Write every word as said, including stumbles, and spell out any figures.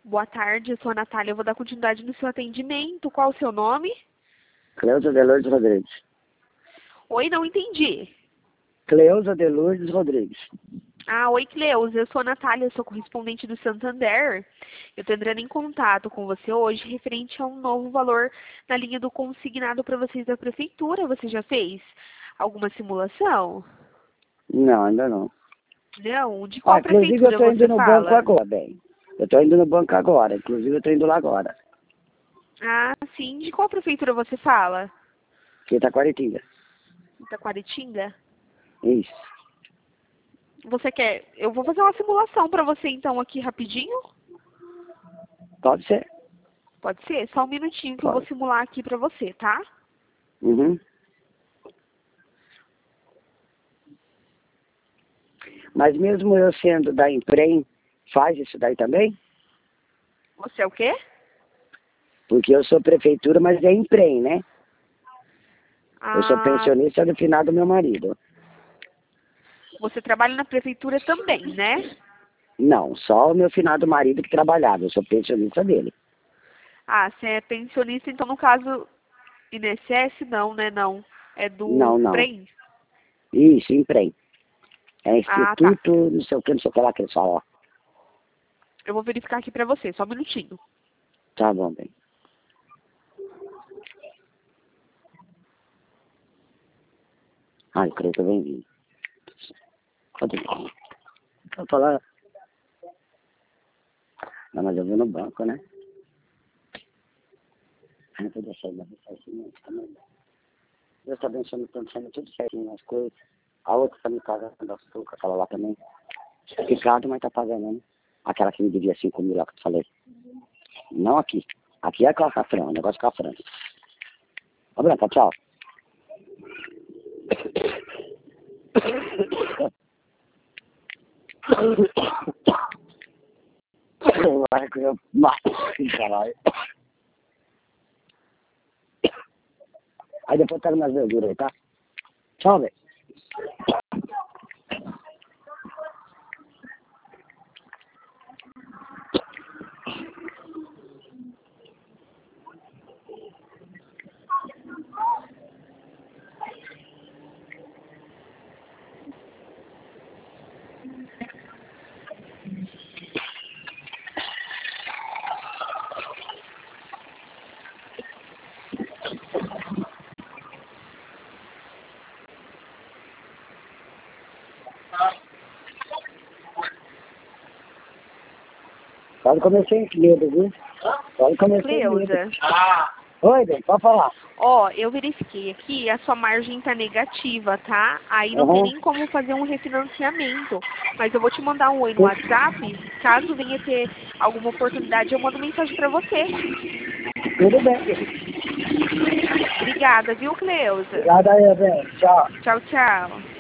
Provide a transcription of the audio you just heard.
Boa tarde, eu sou a Natália, eu vou dar continuidade no seu atendimento. Qual o seu nome? Cleusa de Lourdes Rodrigues. Oi, não entendi. Cleusa de Lourdes Rodrigues. Ah, oi, Cleusa, eu sou a Natália, eu sou correspondente do Santander. Eu estou entrando em contato com você hoje referente a um novo valor na linha do consignado para vocês da prefeitura. Você já fez alguma simulação? Não, ainda não. Não? De qual Ah, inclusive eu prefeitura tô indo você no fala? banco agora, bem. Eu tô indo no banco agora, inclusive eu tô indo lá agora. Ah, sim. De qual prefeitura você fala? Que tá Itaquaritinga. Itaquaritinga? Isso. Você quer... Eu vou fazer uma simulação para você então aqui rapidinho? Pode ser? Pode ser? Só um minutinho que eu Pode. vou simular aqui para você, tá? Uhum. Mas mesmo eu sendo da Emprem, faz isso daí também? Você é o quê? Porque eu sou prefeitura, mas é Emprem, né? Eu sou Ah, pensionista do final do meu marido. você trabalha na prefeitura também, né? Não, só o meu finado marido que trabalhava, eu sou pensionista dele. Ah, você é pensionista, então no caso I N S S não, né? Não. É Não, do não. PREM? Isso, Emprem. É Ah, tá. Instituto, não sei o que, não sei o que lá que eles falam, ó. Eu vou verificar aqui pra você, só um minutinho. Tá bom, bem. Ai, creio que eu venho. Pode ir. Vou falar. Não, mas eu vou no banco, né? Ah, não vou deixar ele deixar assim, não. Deus tá abençoando, estão sendo tudo certinho as coisas. A outra tá me pagando açúcar, aquela lá também. Ricardo, mas tá pagando, né? Aquela que me devia cinco mil lá que eu te falei. Não aqui. Aqui é com a Fran, o negócio com a Fran. Ô, Branca, tchau. Vai que eu mato, caralho. Aí depois pega umas verduras aí, tá? Tchau, velho. Pode comer sem medo, viu? Pode comer sem medo. Cleusa, Oi, bem, pode falar. ó, eu verifiquei aqui, a sua margem tá negativa, tá? Aí não tem Aham. nem como fazer um refinanciamento. Mas eu vou te mandar um oi no WhatsApp. Caso venha ter alguma oportunidade, eu mando mensagem pra você. Tudo bem. Obrigada, viu, Cleusa? Obrigado aí, bem. Tchau. Tchau, tchau.